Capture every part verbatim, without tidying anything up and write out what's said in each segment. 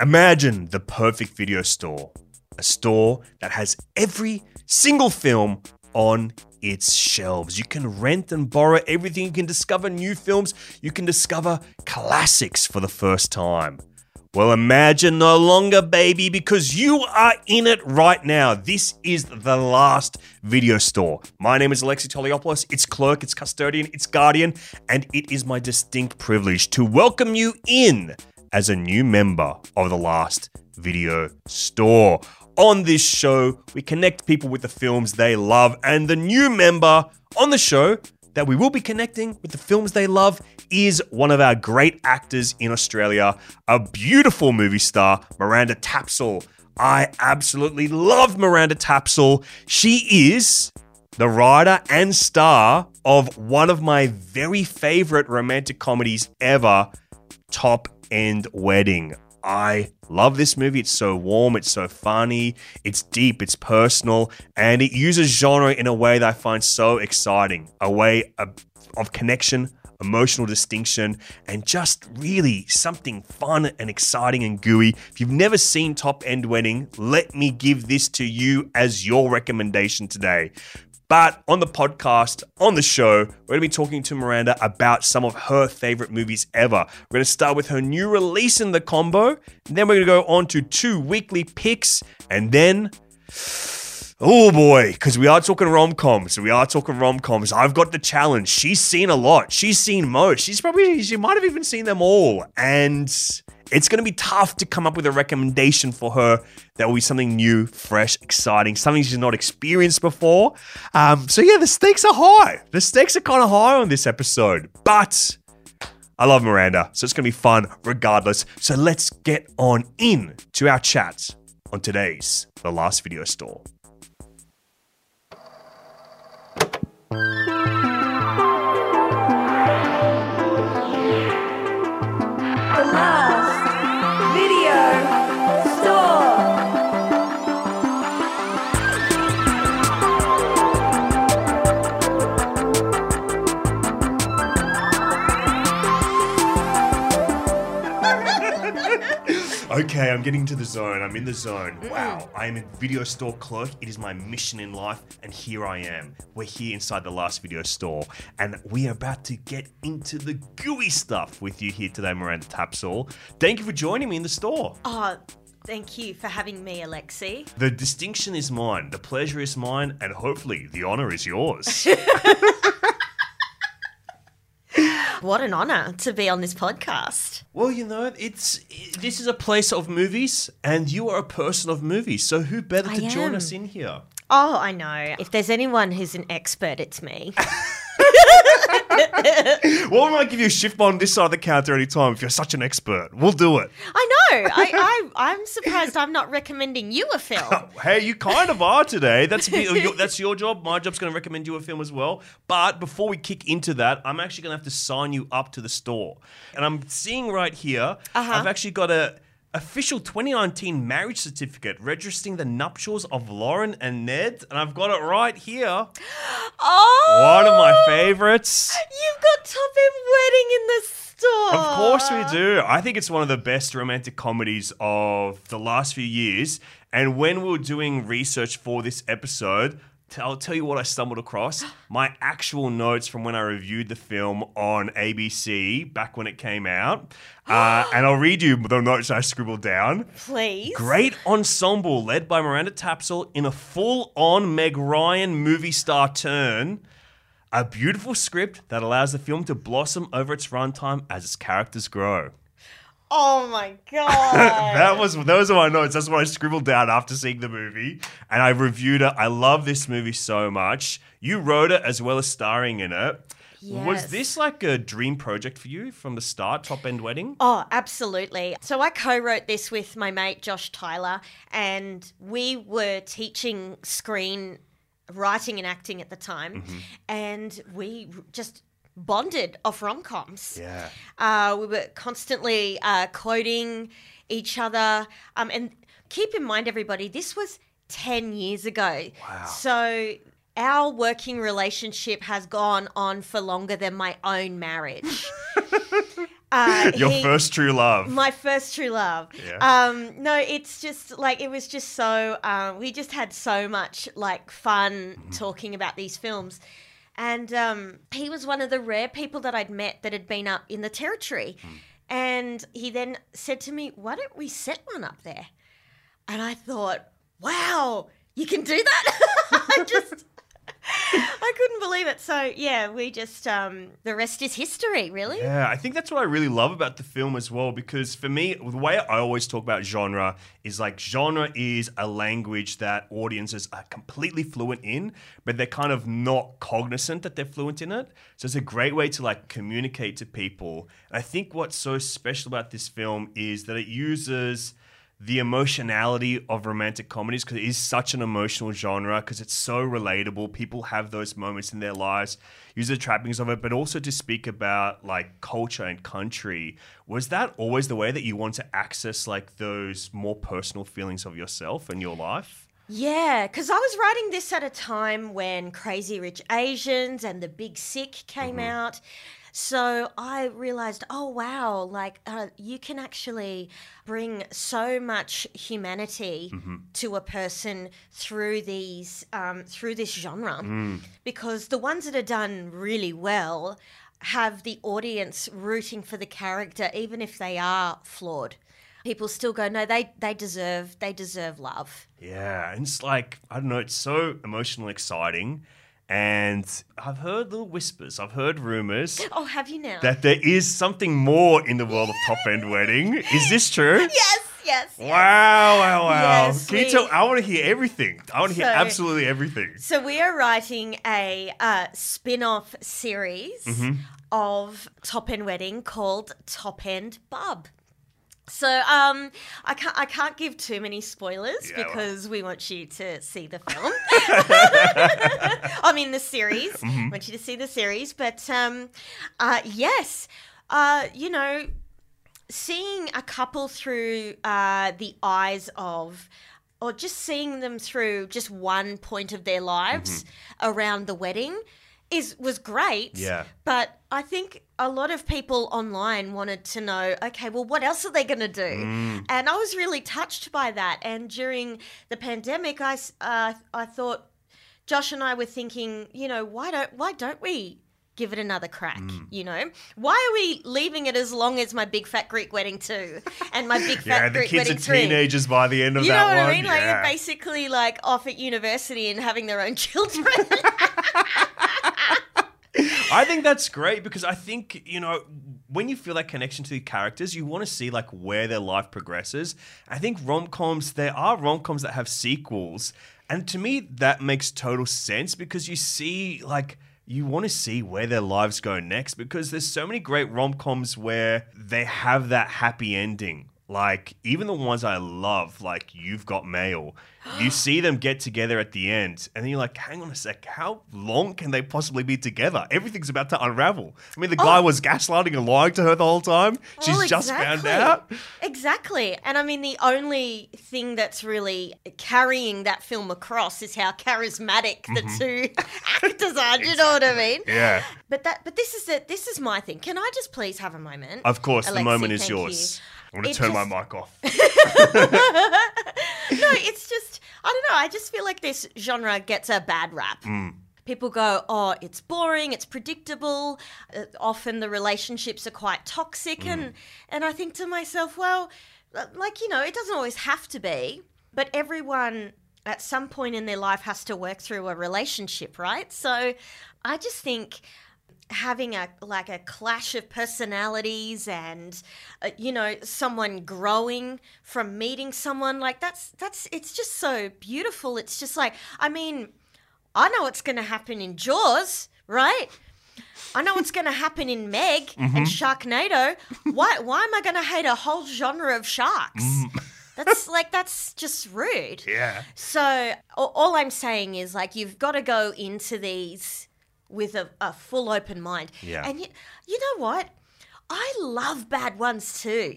Imagine the perfect video store. A store that has every single film on its shelves. You can rent and borrow everything. You can discover new films. You can discover classics for the first time. Well, imagine no longer, baby, because you are in it right now. This is the last video store. My name is Alexi Toliopoulos. It's clerk, it's custodian, it's guardian, and it is my distinct privilege to welcome you in as a new member of the last video store. On this show, we connect people with the films they love, and the new member on the show that we will be connecting with the films they love is one of our great actors in Australia, a beautiful movie star, Miranda Tapsell. I absolutely love Miranda Tapsell. She is the writer and star of one of my very favorite romantic comedies ever, Top End Wedding. I love this movie. It's so warm, it's so funny, it's deep, it's personal, and it uses genre in a way that I find so exciting. A way of, of connection, emotional distinction, and just really something fun and exciting and gooey. If you've never seen Top End Wedding, let me give this to you as your recommendation today. But on the podcast, on the show, we're going to be talking to Miranda about some of her favorite movies ever. We're going to start with her new release in the combo, and then we're going to go on to two weekly picks, and then, oh boy, because we are talking rom-coms, we are talking rom-coms. I've got the challenge. She's seen a lot. She's seen most. She's probably, she might have even seen them all, and it's going to be tough to come up with a recommendation for her that will be something new, fresh, exciting, something she's not experienced before. Um, so yeah, the stakes are high. The stakes are kind of high on this episode, but I love Miranda, so it's going to be fun regardless. So let's get on in to our chats on today's The Last Video Store. Okay, I'm getting to the zone. I'm in the zone. Wow, I am a video store clerk. It is my mission in life, and here I am. We're here inside the last video store, and we are about to get into the gooey stuff with you here today, Miranda Tapsell. Thank you for joining me in the store. Oh, thank you for having me, Alexi. The distinction is mine, the pleasure is mine, and hopefully the honor is yours. What an honor to be on this podcast. Well, you know, it's it, this is a place of movies, and you are a person of movies, so who better I to am. join us in here? Oh, I know. If there's anyone who's an expert, it's me. Well, we might give you a shift on this side of the counter anytime if you're such an expert. We'll do it. I know. I, I, I'm surprised I'm not recommending you a film. Hey, you kind of are today. That's your, that's your job. My job's going to recommend you a film as well. But before we kick into that, I'm actually going to have to sign you up to the store. And I'm seeing right here, Uh-huh. I've actually got a official twenty nineteen marriage certificate registering the nuptials of Lauren and Ned. And I've got it right here. Oh! One of my favorites. You've got Top End Wedding in the store. Of course we do. I think it's one of the best romantic comedies of the last few years. And when we were doing research for this episode, t- I'll tell you what I stumbled across. My actual notes from when I reviewed the film on A B C back when it came out. Uh, and I'll read you the notes I scribbled down. Please. Great ensemble led by Miranda Tapsell in a full-on Meg Ryan movie star turn. A beautiful script that allows the film to blossom over its runtime as its characters grow. Oh my God. that was those are my notes. That's what I scribbled down after seeing the movie. And I reviewed it. I love this movie so much. You wrote it as well as starring in it. Yes. Was this like a dream project for you from the start, Top End Wedding? Oh, absolutely. So I co-wrote this with my mate Josh Tyler, and we were teaching screen writing and acting at the time, mm-hmm. and we just bonded off rom-coms. Yeah. Uh, we were constantly uh, quoting each other. Um, and keep in mind, everybody, this was ten years ago. Wow. So our working relationship has gone on for longer than my own marriage. Uh, Your he- first true love. My first true love. Yeah. Um, no, it's just like it was just so. Um, we just had so much like fun Mm-hmm. talking about these films, and um, he was one of the rare people that I'd met that had been up in the territory, Mm. and he then said to me, "Why don't we set one up there?" And I thought, "Wow, you can do that!" I just. I couldn't believe it. So yeah, we just um, the rest is history, really. Yeah, I think that's what I really love about the film as well, because for me, the way I always talk about genre is like genre is a language that audiences are completely fluent in, but they're kind of not cognizant that they're fluent in it. So it's a great way to like communicate to people. And I think what's so special about this film is that it uses the emotionality of romantic comedies, because it is such an emotional genre, because it's so relatable. People have those moments in their lives, use the trappings of it, but also to speak about like culture and country. Was that always the way that you want to access like those more personal feelings of yourself and your life? Yeah, because I was writing this at a time when Crazy Rich Asians and The Big Sick came out. So I realized, oh, wow, like uh, you can actually bring so much humanity to a person through these, um, through this genre. Because the ones that are done really well have the audience rooting for the character, even if they are flawed. People still go, no, they, they deserve, they deserve love. Yeah, and it's like, I don't know, it's so emotionally exciting. And I've heard little whispers, I've heard rumors Oh, have you now? that there is something more in the world of Top End Wedding. Is this true? yes, yes. Wow, wow, wow. Yes, Can you we- tell? I want to hear everything. I want to hear So- absolutely everything. So we are writing a uh, spin-off series Mm-hmm. of Top End Wedding called Top End Bub. So um, I can't I can't give too many spoilers Yeah, well. because we want you to see the film. I mean the series. Mm-hmm. I want you to see the series. But um, uh, yes, uh, you know, seeing a couple through uh, the eyes of, or just seeing them through just one point of their lives around the wedding is was great. Yeah. But I think a lot of people online wanted to know, okay, well, what else are they going to do? And I was really touched by that. And during the pandemic, I, s- uh, I thought, Josh and I were thinking, you know, why don't why don't we give it another crack? You know, why are we leaving it as long as My Big Fat Greek Wedding two and My Big Fat Yeah, the Greek kids Wedding are three? teenagers by the end of You know that what one. I mean? Like yeah. they're basically like off at university and having their own children. I think that's great, because I think, you know, when you feel that connection to the characters, you want to see like where their life progresses. I think rom-coms, there are rom-coms that have sequels. And to me, that makes total sense, because you see like, you want to see where their lives go next, because there's so many great rom-coms where they have that happy ending. Like, even the ones I love, like You've Got Mail, you see them get together at the end, and then you're like, hang on a sec, how long can they possibly be together? Everything's about to unravel. I mean, the guy was gaslighting and lying to her the whole time. She's Well, just found exactly. out. Exactly. And I mean, the only thing that's really carrying that film across is how charismatic the two actors are. Do you know what I mean? Yeah. But that, but this is the, this is my thing. Can I just please have a moment? Of course, the Alexi, moment is thank yours. I'm going It to turn just- my mic off. No, it's just, I don't know. I just feel like this genre gets a bad rap. People go, oh, it's boring, it's predictable. Uh, often the relationships are quite toxic. And, and I think to myself, well, uh, like, you know, it doesn't always have to be, but everyone at some point in their life has to work through a relationship, right? So I just think having a like a clash of personalities and uh, you know, someone growing from meeting someone, like that's that's it's just so beautiful. It's just like, I mean, I know what's going to happen in Jaws, right? I know what's going to happen in Meg and Sharknado. Why why am I going to hate a whole genre of sharks? That's like, that's just rude. Yeah. So all, all I'm saying is, like, you've got to go into these with a, a full open mind. Yeah. And you, you know what? I love bad ones too.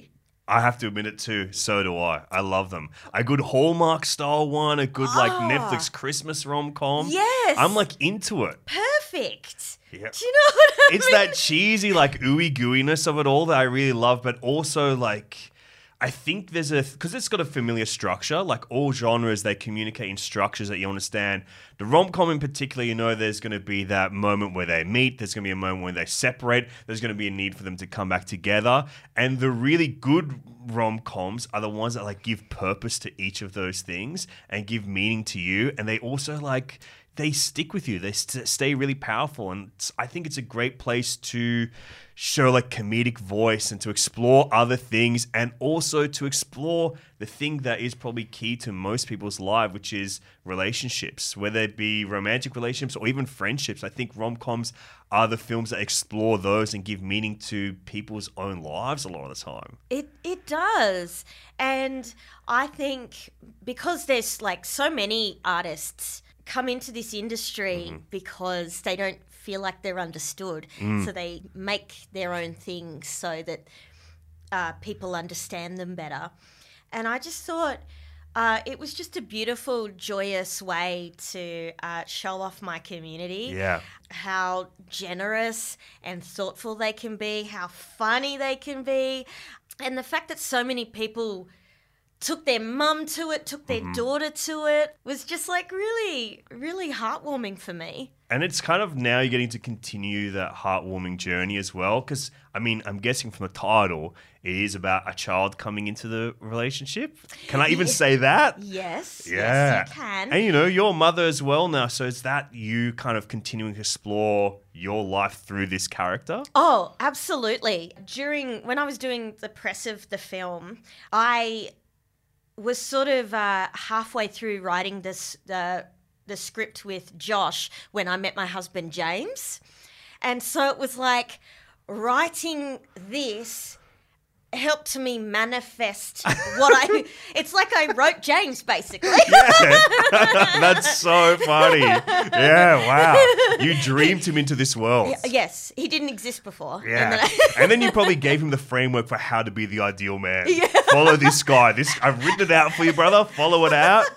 I have to admit it too. So do I. I love them. A good Hallmark style one, a good like Oh. Netflix Christmas rom com. Yes. I'm like into it. Perfect. Yep. Do you know what I It's mean? that cheesy like ooey gooiness of it all that I really love, but also like I think there's a because it's got a familiar structure. Like all genres, they communicate in structures that you understand. The rom com in particular, you know, there's going to be that moment where they meet. There's going to be a moment where they separate. There's going to be a need for them to come back together. And the really good rom coms are the ones that like give purpose to each of those things and give meaning to you. And they also like they stick with you. They st- stay really powerful. And it's, I think it's a great place to show like comedic voice and to explore other things and also to explore the thing that is probably key to most people's life, which is relationships, whether it be romantic relationships or even friendships. I think rom-coms are the films that explore those and give meaning to people's own lives a lot of the time. It it does. And I think because there's like so many artists come into this industry Mm-hmm. because they don't feel like they're understood. Mm. So they make their own things so that uh, people understand them better. And I just thought uh, it was just a beautiful, joyous way to uh, show off my community. Yeah. How generous and thoughtful they can be, how funny they can be. And the fact that so many people took their mum to it, took their Mm-hmm. daughter to it, was just like really, really heartwarming for me. And it's kind of now you're getting to continue that heartwarming journey as well. Because, I mean, I'm guessing from the title, it is about a child coming into the relationship. Can I even Yeah. say that? Yes, Yeah. yes, you can. And, you know, you're a mother as well now. So is that you kind of continuing to explore your life through this character? Oh, absolutely. During, when I was doing the press of the film, I was sort of uh, halfway through writing this the the script with Josh when I met my husband James, and so it was like writing this helped me manifest what I. It's like I wrote James basically. Yeah. That's so funny. Yeah, wow. You dreamed him into this world. Yes, he didn't exist before. Yeah. And then I- And then you probably gave him the framework for how to be the ideal man. Follow this guy. This I've written it out for you, brother. Follow it out.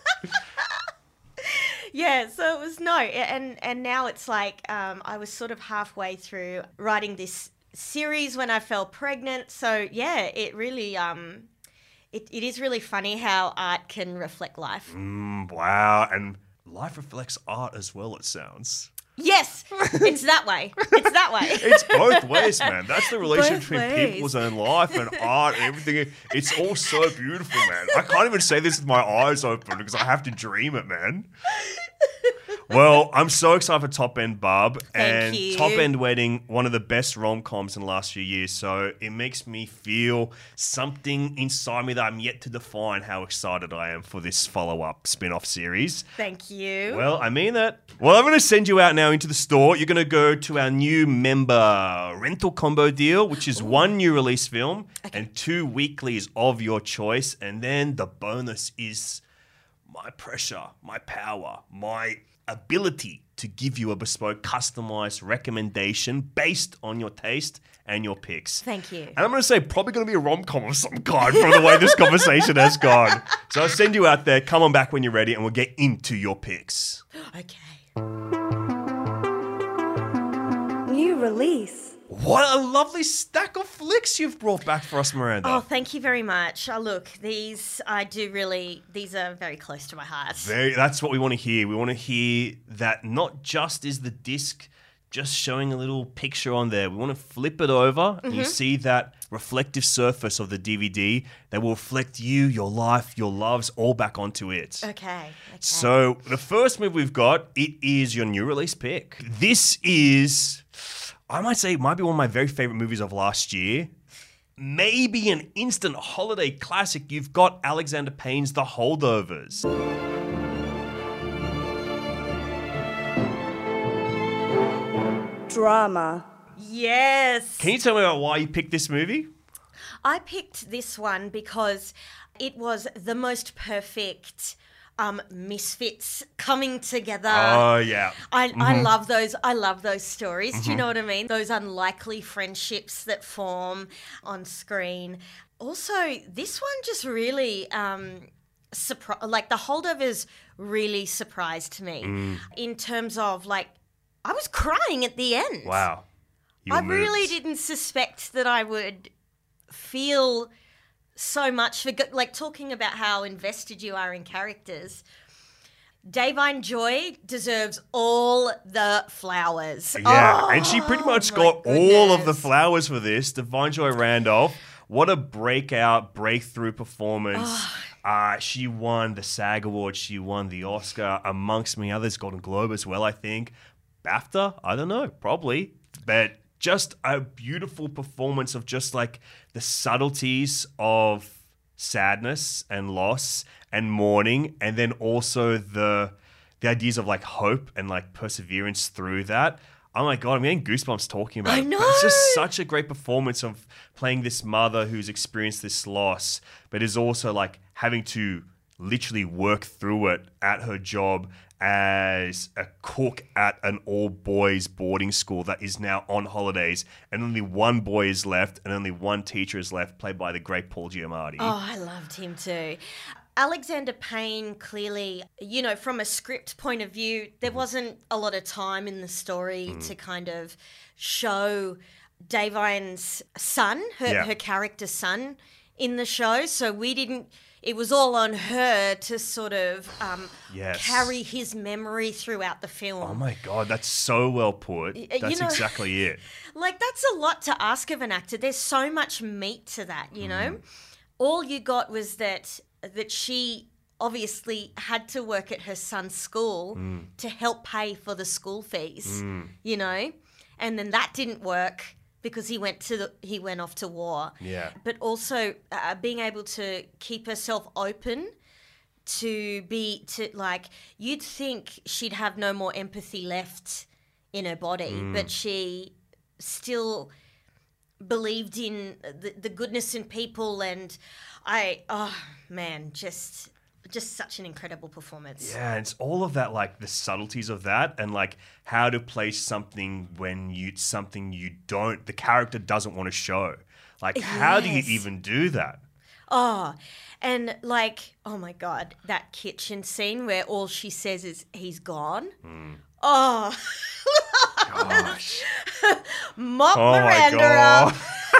Yeah, so it was no, and and now it's like um, I was sort of halfway through writing this series when I fell pregnant. So yeah, it really um, it, it is really funny how art can reflect life. Mm, wow. And life reflects art as well, it sounds. Yes, it's that way. It's that way. It's both ways, man. That's the relationship Both between ways. people's own life and art and everything. It's all so beautiful, man. I can't even say this with my eyes open because I have to dream it, man. Well, I'm so excited for Top End Bub. Thank and you. Top End Wedding, one of the best rom-coms in the last few years. So it makes me feel something inside me that I'm yet to define how excited I am for this follow-up spin-off series. Thank you. Well, I mean that. Well, I'm going to send you out now into the store. You're going to go to our new member rental combo deal, which is one new release film and two weeklies of your choice. And then the bonus is my pressure, my power, my ability to give you a bespoke, customized recommendation based on your taste and your picks. Thank you. And I'm going to say probably going to be a rom-com of some kind from the way this conversation has gone. So I'll send you out there. Come on back when you're ready and we'll get into your picks. Okay. New release. What a lovely stack of flicks you've brought back for us, Miranda. Oh, thank you very much. Oh, look, these I do really. These are very close to my heart. Very, that's what we want to hear. We want to hear that not just is the disc just showing a little picture on there. We want to flip it over and you see that reflective surface of the D V D that will reflect you, your life, your loves all back onto it. Okay. okay. So the first movie we've got, it is your new release pick. This is, I might say, it might be one of my very favorite movies of last year. Maybe an instant holiday classic. You've got Alexander Payne's The Holdovers. Drama. Yes. Can you tell me about why you picked this movie? I picked this one because it was the most perfect um, misfits coming together. Oh, yeah. I, I love those. I love those stories. Do you know what I mean? Those unlikely friendships that form on screen. Also, this one just really, um, surpri- like the holdovers really surprised me in terms of like, I was crying at the end. Wow. You I were really moved. didn't suspect that I would feel so much for, like, talking about how invested you are in characters. Davine Joy deserves all the flowers. Yeah, Oh, and she pretty much my got all of the goodness. flowers for this. Divine Joy Randolph, what a breakout, breakthrough performance. Uh, she won the SAG Award. She won the Oscar, amongst many others, Golden Globe as well, I think. BAFTA? I don't know, probably. But just a beautiful performance of just like the subtleties of sadness and loss and mourning, and then also the the ideas of like hope and like perseverance through that. Oh my God, I'm getting goosebumps talking about I it. But it's just know. such a great performance of playing this mother who's experienced this loss, but is also like having to literally work through it at her job as a cook at an all-boys boarding school that is now on holidays, and only one boy is left, and only one teacher is left, played by the great Paul Giamatti. Oh, I loved him too. Alexander Payne, clearly, you know, from a script point of view, there wasn't a lot of time in the story to kind of show Davine's son, her, Yeah. her character's son in the show. So we didn't, it was all on her to sort of um, Yes. carry his memory throughout the film. Oh my God, that's so well put. you That's know- exactly it. Like, that's a lot to ask of an actor. There's so much meat to that, you know? All you got was that that she obviously had to work at her son's school to help pay for the school fees, you know? And then that didn't work because he went to the, he went off to war. Yeah. But also uh, being able to keep herself open to be to like, you'd think she'd have no more empathy left in her body, but she still believed in the, the goodness in people. And I, oh man, just just such an incredible performance. Yeah, it's all of that, like the subtleties of that, and like how to place something when you something you don't, the character doesn't want to show. Like, how do you Yes. even do that? Oh, and like, oh my God, that kitchen scene where all she says is, he's gone. Oh, Gosh. mop Oh my Miranda God. up,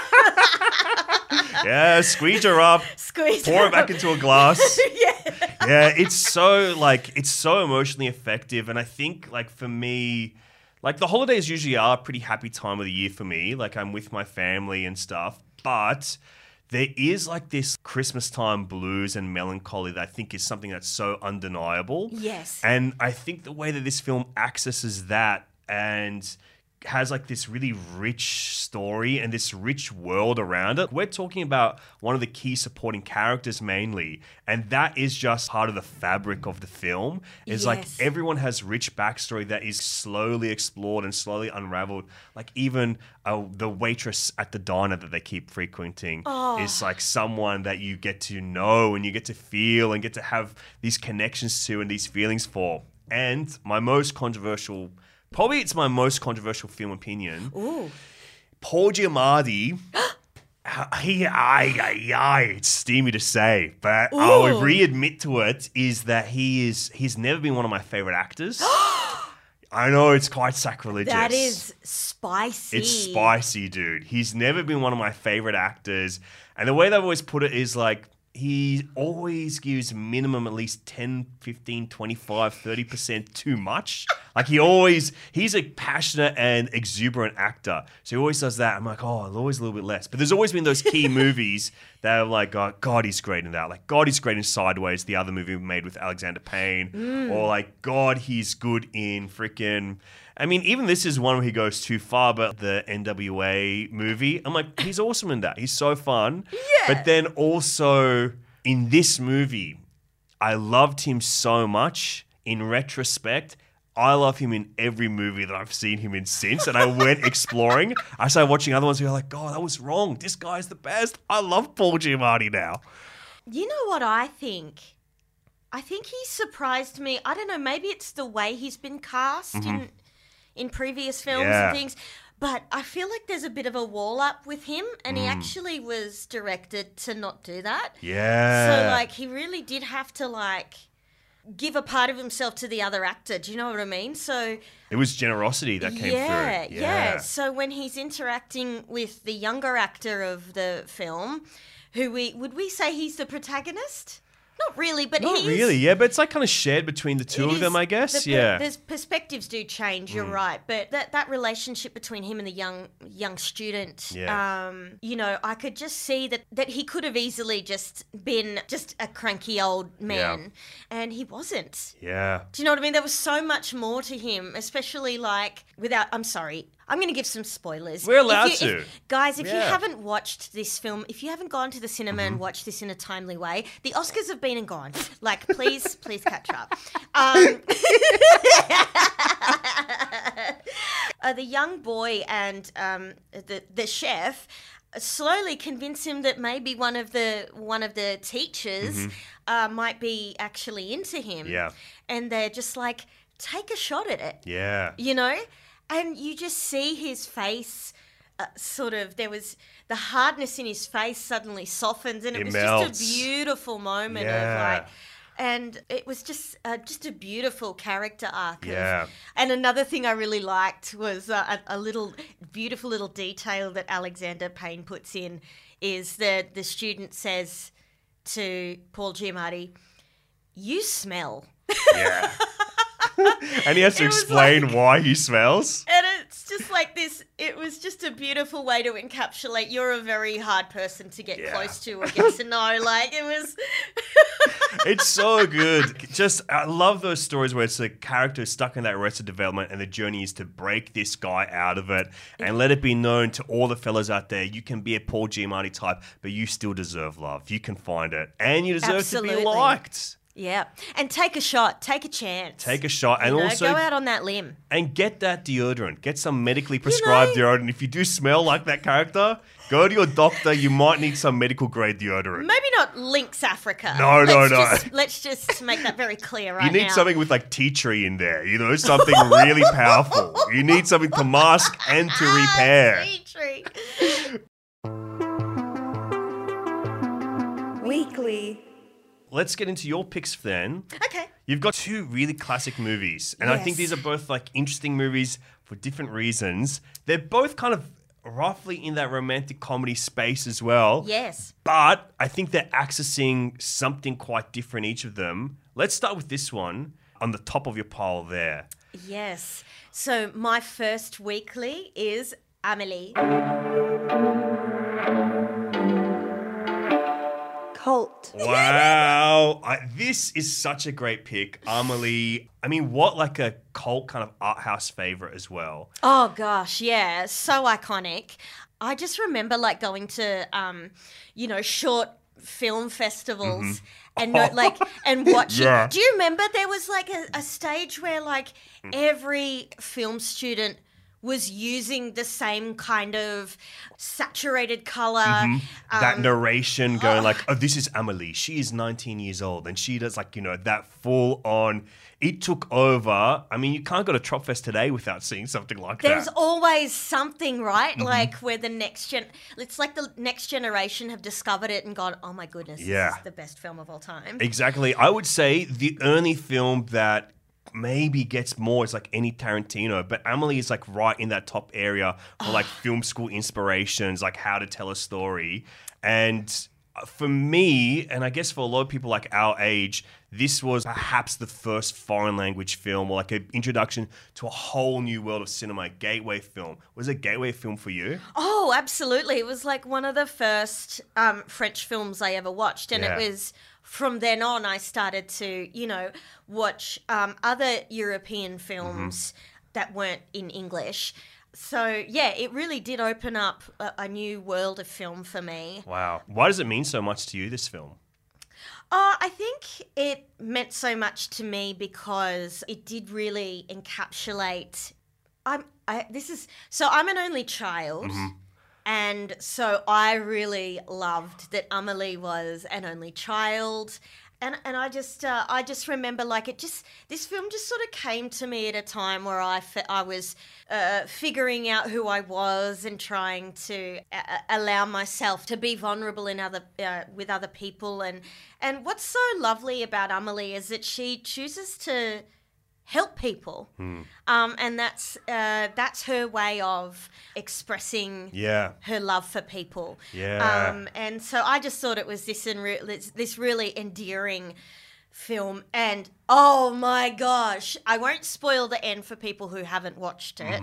Yeah, squeeze her up, squeeze pour her it back up. into a glass. Yeah. Yeah, it's so like it's so emotionally effective, and I think like for me, like the holidays usually are a pretty happy time of the year for me. Like I'm with my family and stuff, but there is like this Christmas time blues and melancholy that I think is something that's so undeniable. Yes. And I think the way that this film accesses that and has like this really rich story and this rich world around it. We're talking about one of the key supporting characters mainly, and that is just part of the fabric of the film. Is like Yes. everyone has rich backstory that is slowly explored and slowly unraveled. Like even uh, the waitress at the diner that they keep frequenting is like someone that you get to know and you get to feel and get to have these connections to and these feelings for. And my most controversial Probably it's my most controversial film opinion. Ooh. Paul Giamatti, he, I, I, I, it's steamy to say, but I'll Ooh. readmit to it, is that he is, he's never been one of my favorite actors. I know it's quite sacrilegious. That is spicy. It's spicy, dude. He's never been one of my favorite actors. And the way they've always put it is like, he always gives minimum at least ten, fifteen, twenty-five, thirty percent too much. Like he always, he's a passionate and exuberant actor. So he always does that. I'm like, oh, always a little bit less. But there's always been those key movies that are like, oh, God, he's great in that. Like, God, he's great in Sideways, the other movie made with Alexander Payne. Or like, God, he's good in freaking... I mean, even this is one where he goes too far, but the N W A movie, I'm like, he's awesome in that. He's so fun. Yeah. But then also in this movie, I loved him so much. In retrospect, I love him in every movie that I've seen him in since. And I went exploring. I started watching other ones who are like, God, that was wrong. This guy's the best. I love Paul Giamatti now. You know what I think? I think he surprised me. I don't know, maybe it's the way he's been cast in in previous films Yeah. and things. But I feel like there's a bit of a wall up with him, and Mm. he actually was directed to not do that. Yeah. So, like, he really did have to, like, give a part of himself to the other actor. Do you know what I mean? So, it was generosity that came yeah, through. yeah. So when he's interacting with the younger actor of the film, who we would we say he's the protagonist? Not really, but Not he really, is, yeah, but it's like kind of shared between the two it of them, is- I guess. the per- yeah. Mm. There's perspectives do change, you're right. But that, that relationship between him and the young young student, Yeah. um, you know, I could just see that, that he could have easily just been just a cranky old man. And he wasn't. Yeah. Do you know what I mean? There was so much more to him, especially like without. I'm sorry. I'm going to give some spoilers. We're allowed If you- to. if- guys, if you Yeah. Mm-hmm. haven't watched this film, if you haven't gone to the cinema and watched this in a timely way, the Oscars have been and gone. Like, please, please catch up. Um, uh, the young boy and um, the the chef slowly convince him that maybe one of the one of the teachers uh, might be actually into him. Mm-hmm. Yeah. And they're just like, take a shot at it, Yeah. you know? And you just see his face uh, sort of, there was the hardness in his face suddenly softens, and it, It was melts. just a beautiful moment Yeah. of like, and it was just uh, just a beautiful character arc. of- Yeah. and another thing I really liked was uh, a, a little beautiful little detail that Alexander Payne puts in is that the student says to Paul Giamatti, "You smell." Yeah. And he has to It was explain like- why he smells. And it's just like this, it was just a beautiful way to encapsulate you're a very hard person to get Yeah. close to or get to know. Like, it was. It's so good. Just, I love those stories where it's a character stuck in that arrested development and the journey is to break this guy out of it and let it be known to all the fellas out there, you can be a Paul Giamatti type, but you still deserve love. You can find it. And you deserve to Absolutely. be liked. Yeah. And take a shot, take a chance. Take a shot and You know, also go out on that limb. and get that deodorant. Get some medically prescribed know- deodorant. If you do smell like that character, go to your doctor. You might need some medical grade deodorant. Maybe not Lynx Africa. No, no, let's no. Just, let's just make that very clear right You need now. something with like tea tree in there, you know, something really powerful. You need something to mask and to repair. Tea tree. Weekly. Let's get into your picks then. Okay. You've got two really classic movies, and I think Yes. these are both like interesting movies for different reasons. They're both kind of roughly in that romantic comedy space as well. Yes. But I think they're accessing something quite different, each of them. Let's start with this one on the top of your pile there. Yes. So my first weekly is Amelie. Cult. Wow. I, this is such a great pick. Amelie. I mean, what like a cult kind of art house favorite as well. Oh gosh, yeah, so iconic. I just remember like going to, um, you know, short film festivals and no, like and watching. Yeah. Do you remember there was like a, a stage where like every film student was using the same kind of saturated color. That narration going like, oh, this is Amelie. She is nineteen years old. And she does like, you know, that full on. It took over. I mean, you can't go to Tropfest today without seeing something like There's that. always something, right? Like where the next gen, it's like the next generation have discovered it and gone, oh my goodness, Yeah. this is the best film of all time. Exactly. I would say the only film that maybe gets more is like any Tarantino, but Amelie is like right in that top area for like film school inspirations, like how to tell a story. And for me, and I guess for a lot of people like our age, this was perhaps the first foreign language film or like an introduction to a whole new world of cinema, a gateway film. Was it a gateway film for you? Oh, absolutely. It was like one of the first um, French films I ever watched. And Yeah. it was from then on, I started to, you know, watch um, other European films that weren't in English. So, yeah, it really did open up a, a new world of film for me. Wow. Why does it mean so much to you, this film? Uh, I think it meant so much to me because it did really encapsulate. I'm. I, this is so. I'm an only child, and so I really loved that Amelie was an only child, And and I just uh, I just remember like it just this film just sort of came to me at a time where I, fe- I was uh, figuring out who I was and trying to uh, allow myself to be vulnerable in other uh, with other people, and and what's so lovely about Amelie is that she chooses to help people, Hmm. um, and that's uh, that's her way of expressing Yeah. her love for people. Yeah. Um, and so I just thought it was this enre- this this really endearing film. And oh my gosh, I won't spoil the end for people who haven't watched it,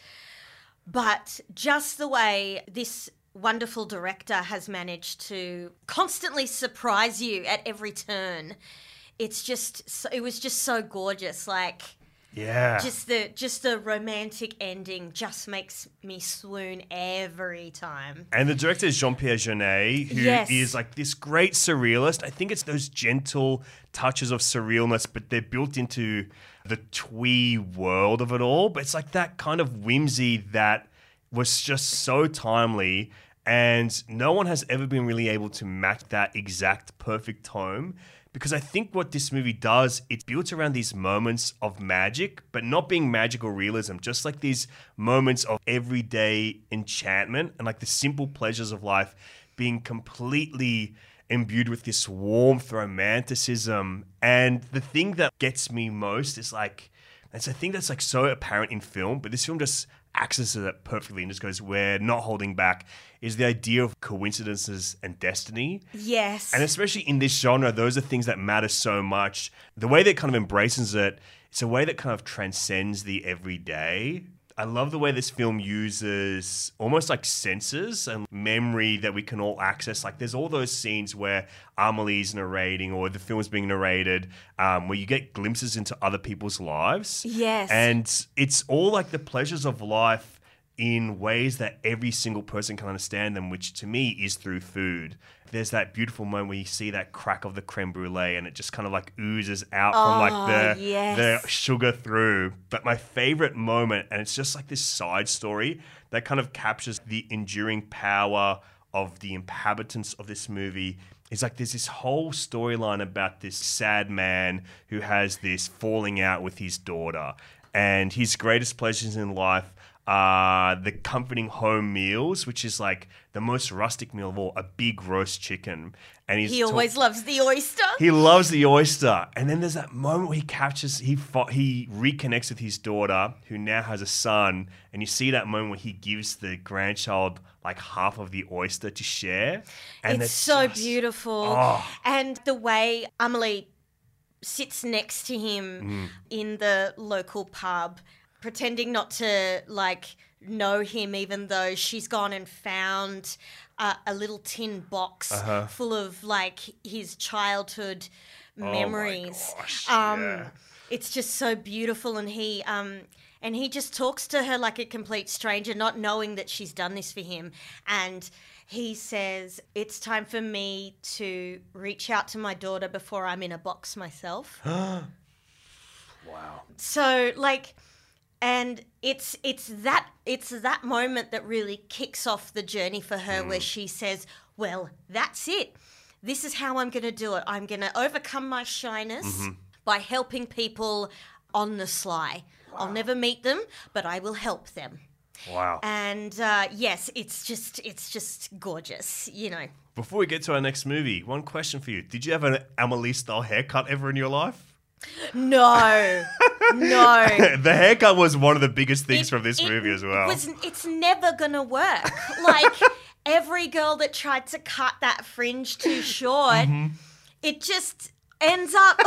but just the way this wonderful director has managed to constantly surprise you at every turn. It's just, so, it was just so gorgeous. Like, Yeah. just the just the romantic ending just makes me swoon every time. And the director is Jean-Pierre Jeunet, who Yes. is like this great surrealist. I think it's those gentle touches of surrealness, but they're built into the twee world of it all. But it's like that kind of whimsy that was just so timely, and no one has ever been really able to match that exact perfect tone. Because I think what this movie does, it's built around these moments of magic, but not being magical realism, just like these moments of everyday enchantment and like the simple pleasures of life being completely imbued with this warmth, romanticism. And the thing that gets me most is like, it's a thing that's like so apparent in film, but this film just accesses it perfectly and just goes, we're not holding back, is the idea of coincidences and destiny. Yes. And especially in this genre, those are things that matter so much. The way that it kind of embraces it, it's a way that kind of transcends the everyday. I love the way this film uses almost like senses and memory that we can all access. Like there's all those scenes where Amelie's narrating or the film's being narrated, um, where you get glimpses into other people's lives. Yes. And it's all like the pleasures of life in ways that every single person can understand them, which to me is through food. There's that beautiful moment where you see that crack of the creme brulee and it just kind of like oozes out from like the, yes. the sugar through. But my favorite moment, and it's just like this side story that kind of captures the enduring power of the inhabitants of this movie, is like there's this whole storyline about this sad man who has this falling out with his daughter, and his greatest pleasures in life are the comforting home meals, which is like the most rustic meal of all, a big roast chicken. And he's he always ta- loves the oyster. he loves the oyster. And then there's that moment where he captures, he fo- he reconnects with his daughter, who now has a son. And you see that moment where he gives the grandchild like half of the oyster to share. And it's so just- beautiful. Oh. And the way Amelie sits next to him Mm. in the local pub, pretending not to like know him, even though she's gone and found uh, a little tin box Uh-huh. full of like his childhood memories. Oh gosh, um, yeah. It's just so beautiful, and he um, and he just talks to her like a complete stranger, not knowing that she's done this for him. And he says, "It's time for me to reach out to my daughter before I'm in a box myself." Wow. So like, and it's it's that it's that moment that really kicks off the journey for her, where she says, "Well, that's it. This is how I'm going to do it. I'm going to overcome my shyness by helping people on the sly. I'll never meet them, but I will help them." Wow. And uh, yes, it's just it's just gorgeous, you know. Before we get to our next movie, one question for you. Did you have an Amelie-style haircut ever in your life? No, no. The haircut was one of the biggest things It- from this it movie as well. Was, it's never gonna work. Like every girl that tried to cut that fringe too short, Mm-hmm. it just ends up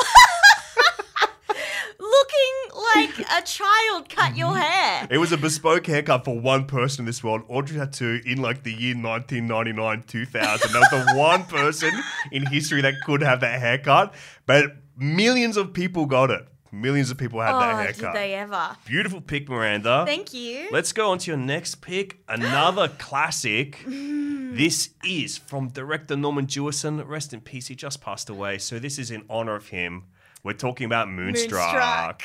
looking like a child cut your Mm-hmm. hair. It was a bespoke haircut for one person in this world. Audrey had to, in like the year nineteen ninety-nine, two thousand. That was the one person in history that could have that haircut. But millions of people got it. Millions of people had that Oh, haircut. did they ever? Beautiful pick, Miranda. Thank you. Let's go on to your next pick. Another classic. This is from director Norman Jewison. Rest in peace. He just passed away. So this is in honor of him. We're talking about Moonstruck.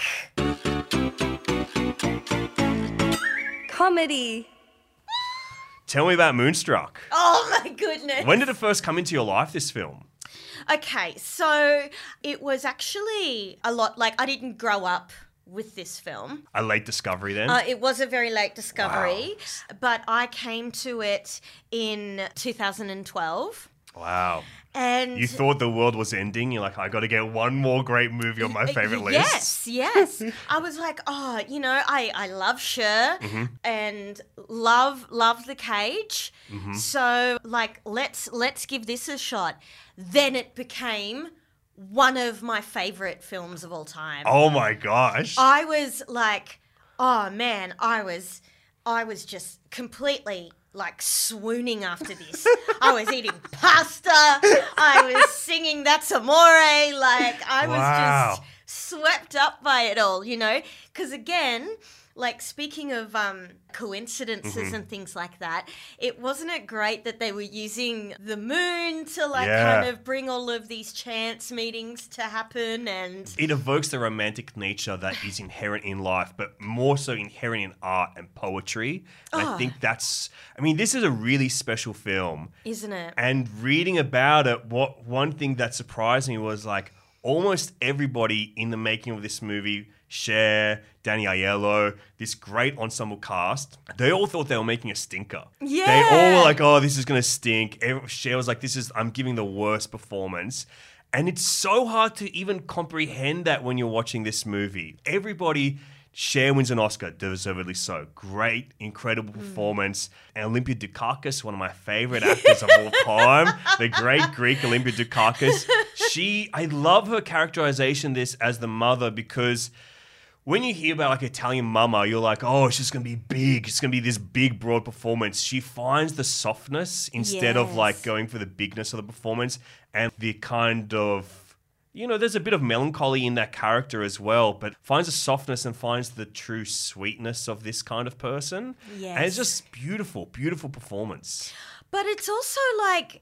Comedy. Tell me about Moonstruck. Oh my goodness. When did it first come into your life, this film? Okay, so it was actually a lot like I didn't grow up with this film. A late discovery then? Uh, it was a very late discovery, but I came to it in two thousand twelve. Wow. And You thought the world was ending. You're like, I got to get one more great movie on my favorite list. Yes, yes. I was like, oh, you know, I, I love Cher Mm-hmm. and love love The Cage. Mm-hmm. So like, let's let's give this a shot. Then it became one of my favorite films of all time. Oh my gosh. I was like, oh man, I was I was just completely like swooning after this. I was eating pasta. I was singing That's Amore. Like I was Wow. just swept up by it all, you know? Because again, like speaking of um, coincidences Mm-hmm. and things like that, it wasn't it great that they were using the moon to like Yeah. kind of bring all of these chance meetings to happen and It evokes the romantic nature that is inherent in life, but more so inherent in art and poetry. And I Oh. think that's, I mean, this is a really special film. isn't it? And reading about it, what one thing that surprised me was like almost everybody in the making of this movie, Cher, Danny Aiello, this great ensemble cast, they all thought they were making a stinker. They all Yeah. were like, oh, this is going to stink. Every- Cher was like, this is, I'm giving the worst performance. And it's so hard to even comprehend that when you're watching this movie. Everybody, Cher wins an Oscar, deservedly so. Great, incredible performance. And Olympia Dukakis, one of my favorite actors of all time, the great Greek Olympia Dukakis. She, I love her characterization this as the mother because when you hear about like Italian mama, you're like, oh, she's going to be big. It's going to be this big, broad performance. She finds the softness instead of like Yes. going for the bigness of the performance and the kind of, you know, there's a bit of melancholy in that character as well, but finds the softness and finds the true sweetness of this kind of person. And it's Yes. just beautiful, beautiful performance. But it's also like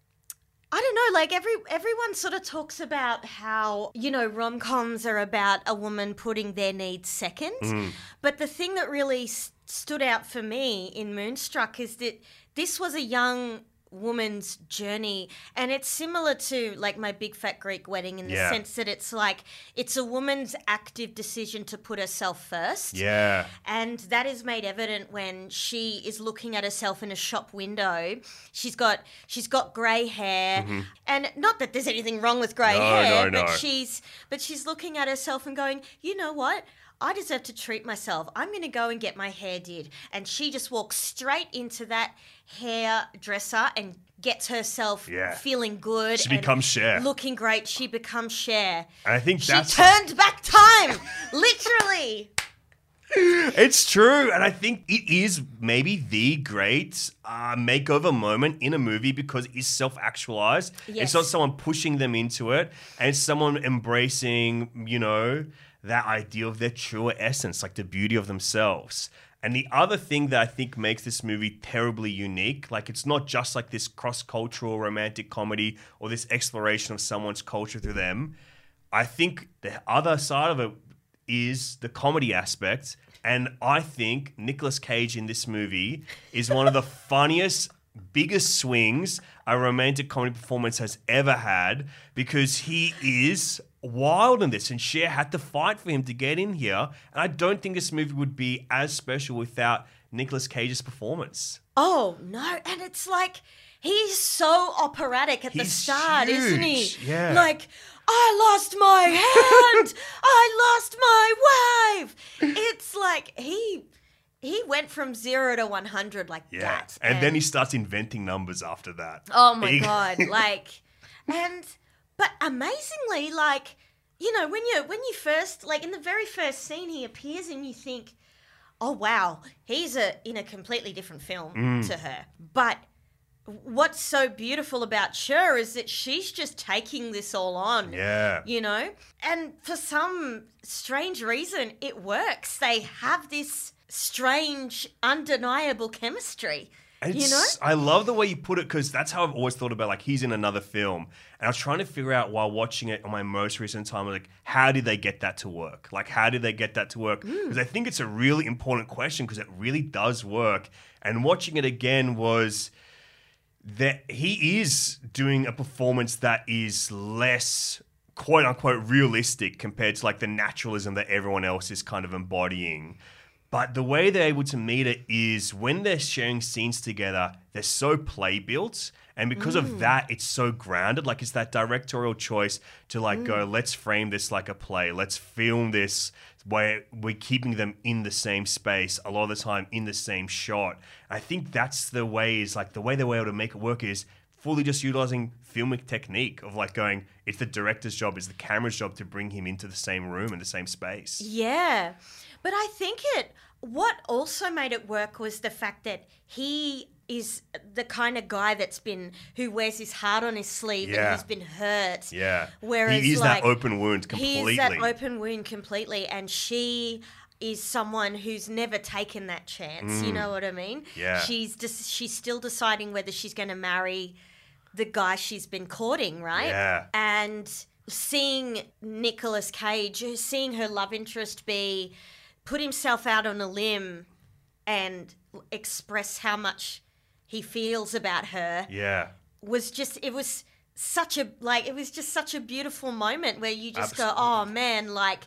I don't know, like every everyone sort of talks about how, you know, rom-coms are about a woman putting their needs second. Mm. But the thing that really s- stood out for me in Moonstruck is that this was a young woman's journey, and it's similar to like My Big Fat Greek Wedding in the Yeah. sense that it's like it's a woman's active decision to put herself first. Yeah. And that is made evident when she is looking at herself in a shop window. She's got she's got grey hair, and not that there's anything wrong with grey No, hair, no, but no. she's but she's looking at herself and going, you know what? I deserve to treat myself. I'm going to go and get my hair did. And she just walks straight into that hairdresser and gets herself Yeah. feeling good. She and becomes Cher. looking great. She becomes Cher. And I think She that's turned back time, literally. It's true, and I think it is maybe the great uh, makeover moment in a movie because it's self-actualized. Yes. It's not someone pushing them into it, and it's someone embracing, you know, that idea of their truer essence, like the beauty of themselves. And the other thing that I think makes this movie terribly unique, like it's not just like this cross-cultural romantic comedy or this exploration of someone's culture through them. I think the other side of it is the comedy aspect. And I think Nicolas Cage in this movie is one of the funniest, biggest swings a romantic comedy performance has ever had because he is wild in this. And Cher had to fight for him to get in here. And I don't think this movie would be as special without Nicolas Cage's performance. Oh, no. And it's like, he's so operatic at the He's start, isn't he? huge, yeah. Like, I lost my hand. I lost my wife. It's like he he went from zero to one hundred like Yeah. that. And, then he starts inventing numbers after that. Oh my He- god! Like, and but amazingly, like, you know, when you when you first like in the very first scene, he appears and you think, oh wow, he's a in a completely different film Mm. to her. But what's so beautiful about Cher is that she's just taking this all on. Yeah. You know, and for some strange reason, it works. They have this strange, undeniable chemistry. It's, you know? I love the way you put it because that's how I've always thought about like he's in another film. And I was trying to figure out while watching it on my most recent time, like, how did they get that to work? Like, how did they get that to work? Because I think it's a really important question because it really does work. And watching it again was that he is doing a performance that is less quote unquote realistic compared to like the naturalism that everyone else is kind of embodying. But the way they're able to meet it is when they're sharing scenes together, they're so play built. And because mm. of that, it's so grounded. Like it's that directorial choice to like mm. go, let's frame this like a play. Let's film this where we're keeping them in the same space a lot of the time in the same shot. I think that's the way is like the way they were able to make it work is fully just utilizing filmic technique of like going, it's the director's job, it's the camera's job to bring him into the same room and the same space. Yeah. But I think it, what also made it work was the fact that he is the kind of guy that's been, who wears his heart on his sleeve yeah. and he's been hurt. Yeah. Whereas he is like, that open wound completely. He is that open wound completely. And she is someone who's never taken that chance. Mm. You know what I mean? Yeah. She's just, she's still deciding whether she's going to marry the guy she's been courting, right? Yeah. And seeing Nicolas Cage, seeing her love interest be, put himself out on a limb and express how much he feels about her. Yeah. Was just, it was such a, like, it was just such a beautiful moment where you just Absolutely. go, oh man, like,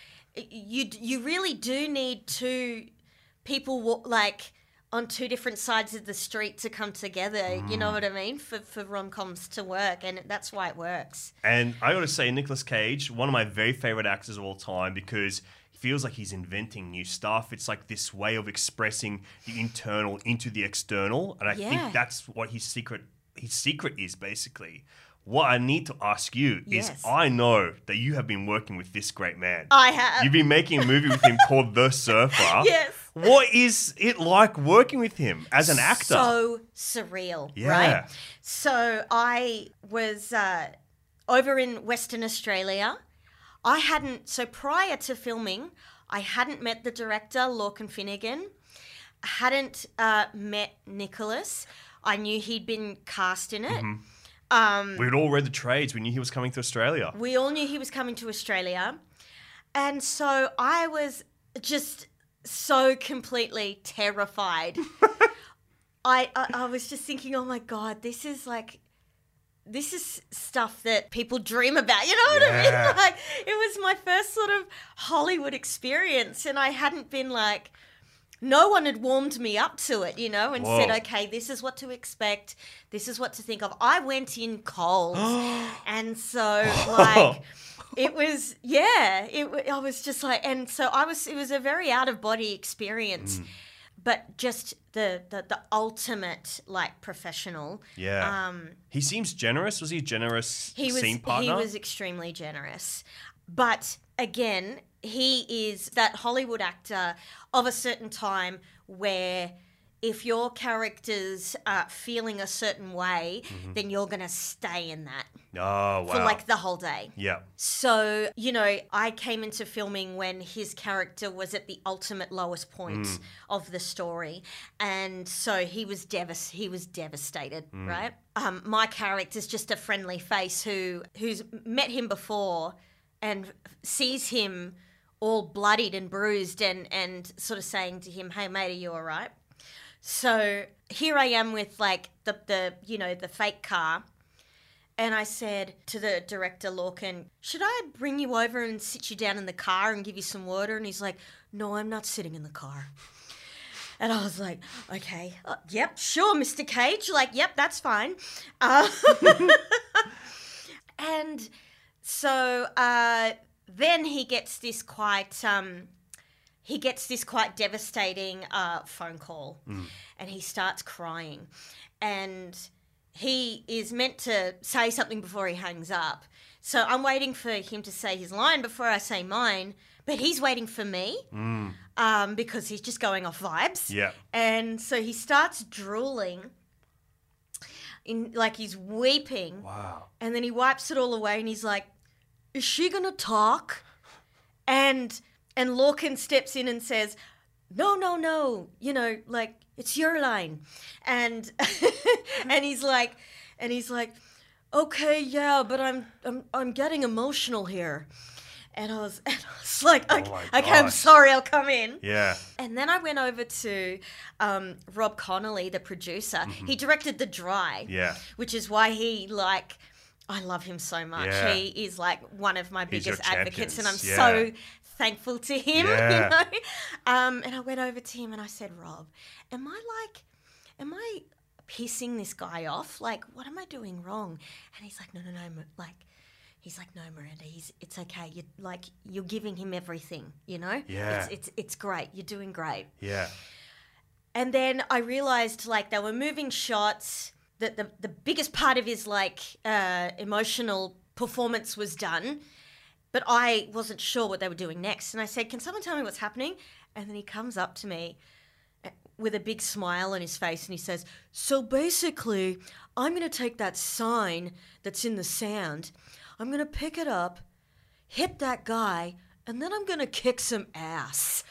you you really do need two people, like, on two different sides of the street to come together, mm. you know what I mean, for, for rom-coms to work, and that's why it works. And I got to say, Nicolas Cage, one of my very favourite actors of all time because he feels like he's inventing new stuff. It's like this way of expressing the internal into the external, and I yeah. think that's what his secret his secret is, basically. What I need to ask you yes. is I know that you have been working with this great man. I have. You've been making a movie with him called The Surfer. Yes. What is it like working with him as an actor? So surreal, yeah. right? So I was uh, over in Western Australia. I hadn't, so prior to filming, I hadn't met the director, Lorcan Finnegan. I hadn't uh, met Nicholas. I knew he'd been cast in it. Mm-hmm. Um, We'd all read the trades. We knew he was coming to Australia. We all knew he was coming to Australia. And so I was just so completely terrified. I, I I was just thinking, oh my God, this is like, this is stuff that people dream about. You know what Yeah. I mean? Like, it was my first sort of Hollywood experience, and I hadn't been like, no one had warmed me up to it, you know, and Whoa. said, okay, this is what to expect. This is what to think of. I went in cold. And so, like, it was, yeah, it, I was just like, and so I was, it was a very out of body experience, mm. but just the, the, the ultimate, like, professional. Yeah. Um, he seems generous. Was he a generous he was, scene partner? He was extremely generous. But again, he is that Hollywood actor of a certain time where if your character's uh, feeling a certain way, mm-hmm. then you're going to stay in that. Oh, wow. For like the whole day. Yeah. So, you know, I came into filming when his character was at the ultimate lowest point mm. of the story. And so he was devas- he was devastated, mm. right? Um, my character's just a friendly face who who's met him before and sees him all bloodied and bruised and, and sort of saying to him, hey, mate, are you all right? So here I am with, like, the, the you know, the fake car. And I said to the director, Lorcan, should I bring you over and sit you down in the car and give you some water? And he's like, no, I'm not sitting in the car. And I was like, okay, uh, yep, sure, Mister Cage. Like, yep, that's fine. Uh, and so uh, then he gets this quite... Um, He gets this quite devastating uh, phone call mm. and he starts crying. And he is meant to say something before he hangs up. So I'm waiting for him to say his line before I say mine, but he's waiting for me mm. um, because he's just going off vibes. Yeah. And so he starts drooling, in like he's weeping. Wow. And then he wipes it all away and he's like, is she going to talk? And... And Lorcan steps in and says, no, no, no, you know, like, it's your line. And and he's like, and he's like, okay, yeah, but I'm I'm I'm getting emotional here. And I was, and I was like, okay, Oh my okay, I'm gosh. sorry, I'll come in. Yeah. And then I went over to um, Rob Connolly, the producer. He directed The Dry, Mm-hmm. Yeah. which is why he, like, I love him so much. Yeah. He is, like, one of my He's your biggest advocates, and I'm champions. so Yeah. thankful to him, Yeah. you know? Um, and I went over to him and I said, Rob, am I, like, am I pissing this guy off? Like, what am I doing wrong? And he's like, no, no, no, Mir- like, he's like, no, Miranda, he's, it's okay. You like, you're giving him everything, you know? Yeah. It's, it's, it's great. You're doing great. Yeah. And then I realized, like, they were moving shots, that the, the biggest part of his, like, uh, emotional performance was done, but I wasn't sure what they were doing next. And I said, can someone tell me what's happening? And then he comes up to me with a big smile on his face and he says, so basically, I'm going to take that sign that's in the sand, I'm going to pick it up, hit that guy, and then I'm going to kick some ass.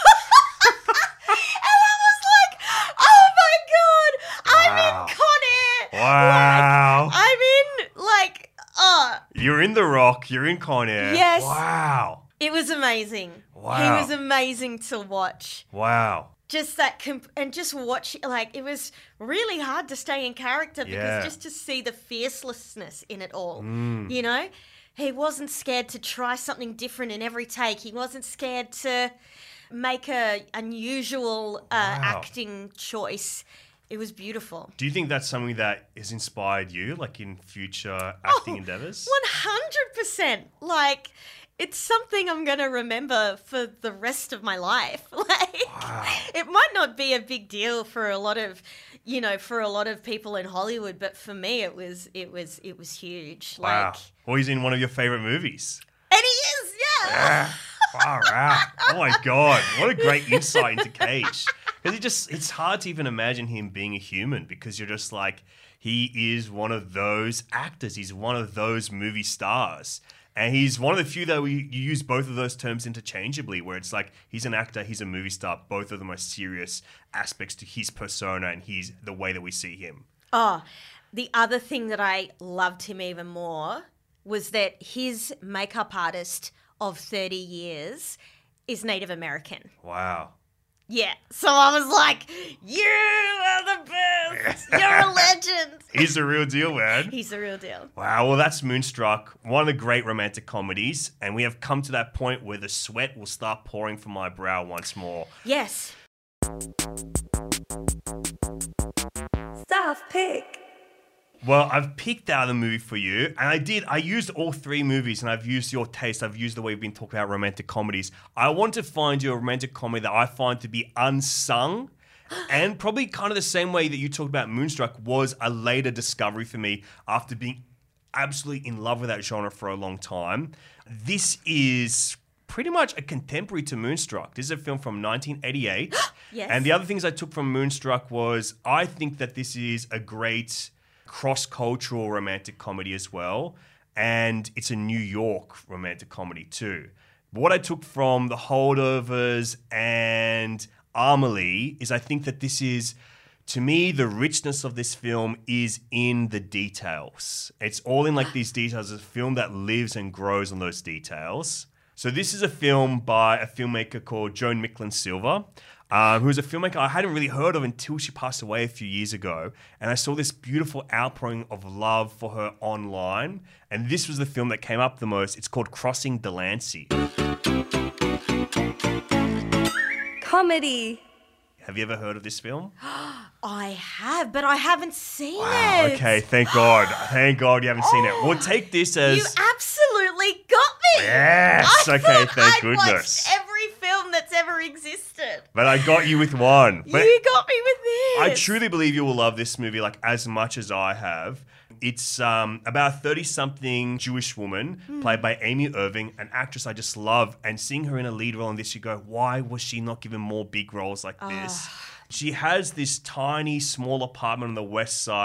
And I was like, oh my God, I'm Wow. in Con Air. Wow. Like, I'm in, like, uh, You're in The Rock. You're in Con Air. Yes. Wow. it was amazing. Wow. He was amazing to watch. Wow. Just that, comp- and just watch, like, it was really hard to stay in character because Yeah. just to see the fiercelessness in it all, Mm. you know? He wasn't scared to try something different in every take. He wasn't scared to make a unusual uh, Wow. acting choice. It was beautiful. Do you think that's something that has inspired you, like in future acting Oh, endeavors? one hundred percent. Like, it's something I'm going to remember for the rest of my life. Like, Wow. it might not be a big deal for a lot of, you know, for a lot of people in Hollywood, but for me, it was, it was, it was huge. Wow. Like, Or he's in one of your favorite movies. and he is, yeah. Yeah. Far out. Oh my God. What a great insight into Cage. Because it just, it's hard to even imagine him being a human because you're just like, he is one of those actors. He's one of those movie stars. And he's one of the few that we you use both of those terms interchangeably, where it's like he's an actor, he's a movie star. Both of them are serious aspects to his persona and he's the way that we see him. Oh, the other thing that I loved him even more was that his makeup artist of thirty years is Native American. Wow. Yeah. So I was like, you are the best. You're a legend. He's the real deal, man. He's the real deal. Wow, well, that's Moonstruck, one of the great romantic comedies. And we have come to that point where the sweat will start pouring from my brow once more. Yes. Staff pick. Well, I've picked out a movie for you, and I did. I used all three movies, and I've used your taste. I've used the way we've been talking about romantic comedies. I want to find you a romantic comedy that I find to be unsung, and probably kind of the same way that you talked about Moonstruck was a later discovery for me after being absolutely in love with that genre for a long time. This is pretty much a contemporary to Moonstruck. This is a film from nineteen eighty-eight. Yes. And the other things I took from Moonstruck was I think that this is a great cross-cultural romantic comedy as well. And it's a New York romantic comedy too. But what I took from The Holdovers and Amelie is I think that this is, to me, the richness of this film is in the details. It's all in like these details. It's a film that lives and grows on those details. So this is a film by a filmmaker called Joan Micklin Silver, um, who's a filmmaker I hadn't really heard of until she passed away a few years ago. And I saw this beautiful outpouring of love for her online. And this was the film that came up the most. It's called Crossing Delancey. Comedy. Have you ever heard of this film? I have, but I haven't seen Wow, it. okay, thank God. Thank God you haven't seen it. We'll take this as... You absolutely got me. Yes, I okay, thought thank I'd goodness. watched every film that's ever existed. But I got you with one. But you got me with this. I truly believe you will love this movie like as much as I have. It's um, about a thirty-something Jewish woman played by Amy Irving, an actress I just love. And seeing her in a lead role in this, you go, why was she not given more big roles like this? She has this tiny, small apartment on the west side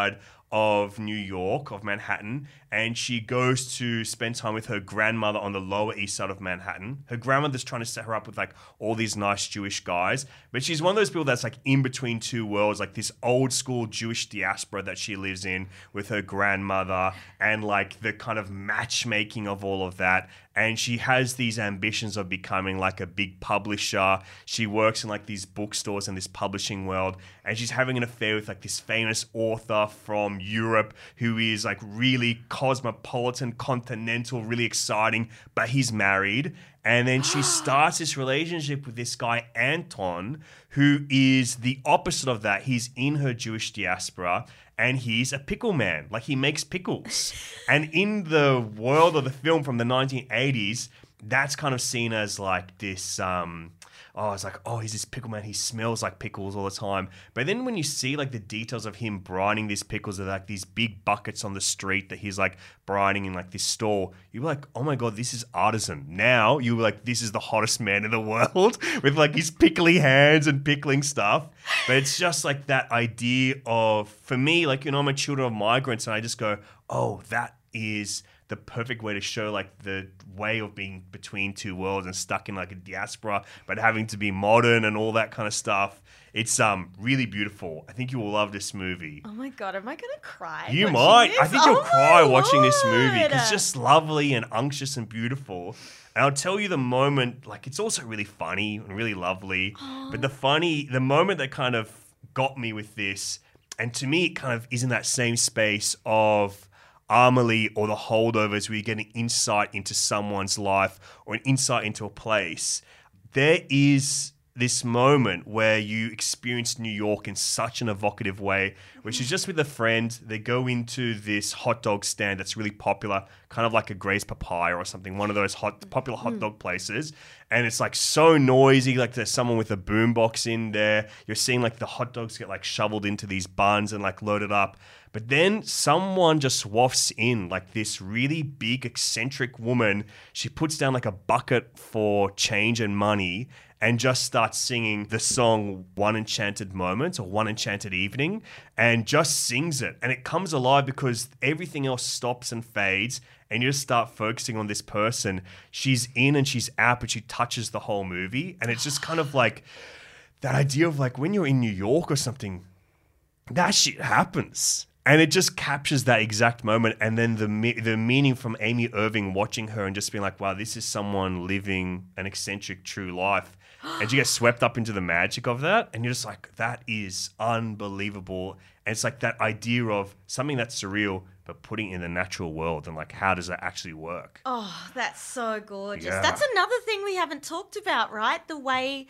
of New York, of Manhattan, and she goes to spend time with her grandmother on the Lower East Side of Manhattan. Her grandmother's trying to set her up with like all these nice Jewish guys, but she's one of those people that's like in between two worlds, like this old school Jewish diaspora that she lives in with her grandmother and like the kind of matchmaking of all of that. And she has these ambitions of becoming like a big publisher. She works in like these bookstores in this publishing world, and she's having an affair with like this famous author from Europe who is like really cosmopolitan, continental, really exciting, but he's married. And then she starts this relationship with this guy, Anton, who is the opposite of that. He's in her Jewish diaspora, and he's a pickle man. Like, he makes pickles. And in the world of the film from the nineteen eighties, that's kind of seen as like this... Um, Oh, it's like, oh, he's this pickle man. He smells like pickles all the time. But then when you see like the details of him brining these pickles with like these big buckets on the street that he's like brining in like this store, you're like, oh my God, this is artisan. Now you're like, this is the hottest man in the world with like his pickly hands and pickling stuff. But it's just like that idea of, for me, like, you know, I'm a children of migrants, and I just go, oh, that is the perfect way to show like the way of being between two worlds and stuck in like a diaspora, but having to be modern and all that kind of stuff. It's um really beautiful. I think you will love this movie. Oh my God, am I going to cry? You watching might. this? I think you'll Oh cry my watching this movie Lord. because it's just lovely and unctuous and beautiful. And I'll tell you the moment, like, it's also really funny and really lovely. But the funny, the moment that kind of got me with this, and to me it kind of is in that same space of Amelie or The Holdovers, where you get an insight into someone's life or an insight into a place. There is this moment where you experience New York in such an evocative way, where she's just with a friend. They go into this hot dog stand that's really popular, kind of like a Gray's Papaya or something, one of those hot popular hot dog places. And it's like so noisy, like there's someone with a boombox in there. You're seeing like the hot dogs get like shoveled into these buns and like loaded up. But then someone just wafts in, like this really big, eccentric woman. She puts down like a bucket for change and money and just starts singing the song One Enchanted Moment or One Enchanted Evening, and just sings it. And it comes alive because everything else stops and fades, and you just start focusing on this person. She's in and she's out, but she touches the whole movie. And it's just kind of like that idea of like when you're in New York or something, that shit happens. And it just captures that exact moment. And then the me- the meaning from Amy Irving watching her and just being like, wow, this is someone living an eccentric true life. And you get swept up into the magic of that. And you're just like, that is unbelievable. And it's like that idea of something that's surreal, but putting it in the natural world. And like, how does that actually work? Oh, that's so gorgeous. Yeah. That's another thing we haven't talked about, right? The way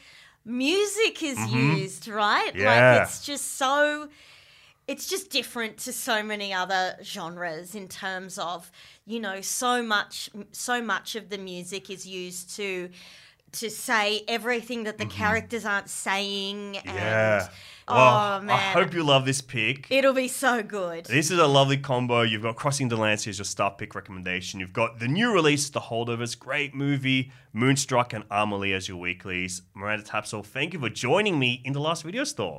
music is Mm-hmm. used, right? Yeah. Like, it's just so... It's just different to so many other genres in terms of, you know, so much so much of the music is used to to say everything that the Mm-hmm. characters aren't saying. And, Yeah. oh, Well, man. I hope you love this pick. It'll be so good. This is a lovely combo. You've got Crossing Delancey as your star pick recommendation. You've got the new release, The Holdovers, great movie, Moonstruck and Amelie as your weeklies. Miranda Tapsell, thank you for joining me in the last video store.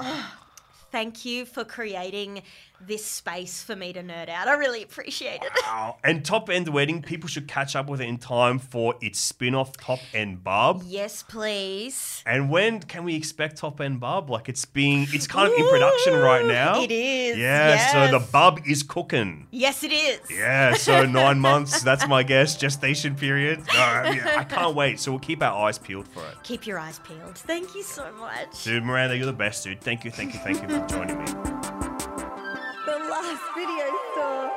Thank you for creating this space for me to nerd out. I really appreciate it. Wow. And Top End Wedding, people should catch up with it in time for its spin-off Top End Barb. Yes, please. And when can we expect Top End Barb? Like it's being, it's kind of in production right now. It is. Yeah, so the yes. bub is cooking. Yes, it is. Yeah, so nine months, that's my guess, gestation period. No, I, mean, I can't wait. So we'll keep our eyes peeled for it. Keep your eyes peeled. Thank you so much. Dude, Miranda, you're the best, dude. Thank you, thank you, thank you for joining me. The last video store.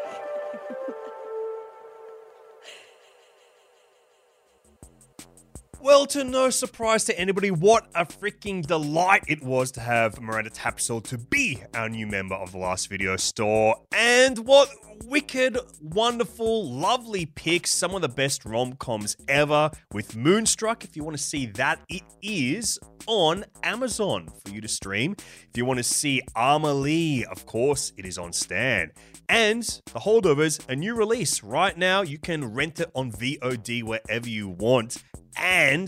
Well, to no surprise to anybody, what a freaking delight it was to have Miranda Tapsell to be our new member of the Last Video Store. And what wicked, wonderful, lovely picks, some of the best rom-coms ever with Moonstruck. If you want to see that, it is on Amazon for you to stream. If you want to see Amelie, of course, it is on Stan. And The Holdovers, a new release. Right now, you can rent it on V O D wherever you want. And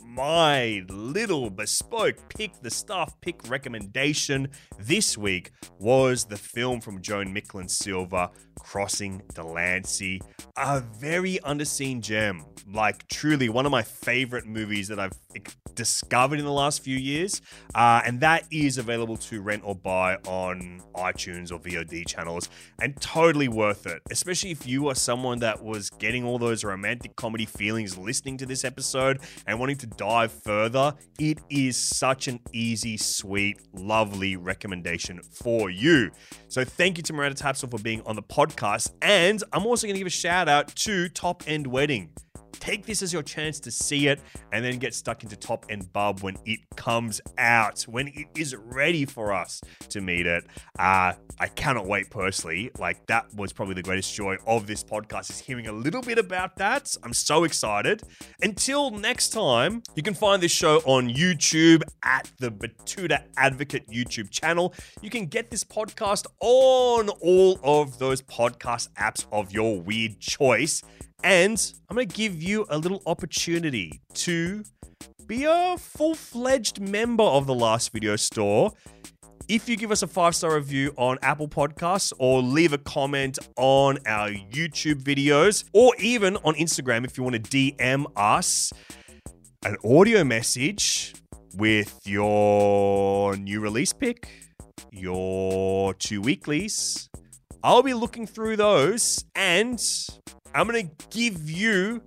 my little bespoke pick the stuff pick recommendation this week was the film from Joan Micklin Silver, Crossing Delancey, a very underseen gem. Like, truly one of my favorite movies that I've discovered in the last few years. Uh, and that is available to rent or buy on iTunes or V O D channels, and totally worth it. Especially if you are someone that was getting all those romantic comedy feelings listening to this episode and wanting to dive further. It is such an easy, sweet, lovely recommendation for you. So thank you to Miranda Tapsell for being on the podcast. And I'm also going to give a shout out to Top End Wedding. Take this as your chance to see it and then get stuck into Top End Bub when it comes out, when it is ready for us to meet it. Uh, I cannot wait personally. Like, that was probably the greatest joy of this podcast, is hearing a little bit about that. I'm so excited. Until next time, you can find this show on YouTube at the Batuta Advocate YouTube channel. You can get this podcast on all of those podcast apps of your weird choice. And I'm going to give you a little opportunity to be a full-fledged member of the Last Video Store. If you give us a five-star review on Apple Podcasts, or leave a comment on our YouTube videos, or even on Instagram if you want to D M us an audio message with your new release pick, your two weeklies, I'll be looking through those, and I'm going to give you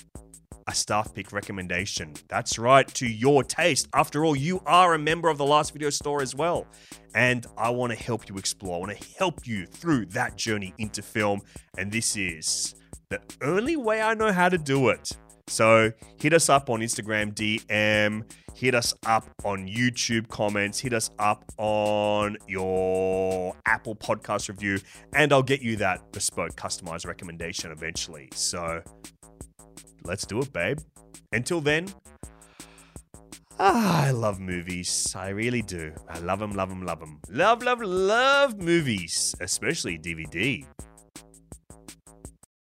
a staff pick recommendation. That's right, to your taste. After all, you are a member of the Last Video Store as well. And I want to help you explore. I want to help you through that journey into film. And this is the only way I know how to do it. So hit us up on Instagram D M, hit us up on YouTube comments, hit us up on your Apple Podcast review, and I'll get you that bespoke, customized recommendation eventually. So let's do it, babe. Until then, ah, I love movies. I really do. I love them, love them, love them. Love, love, love movies, especially D V D.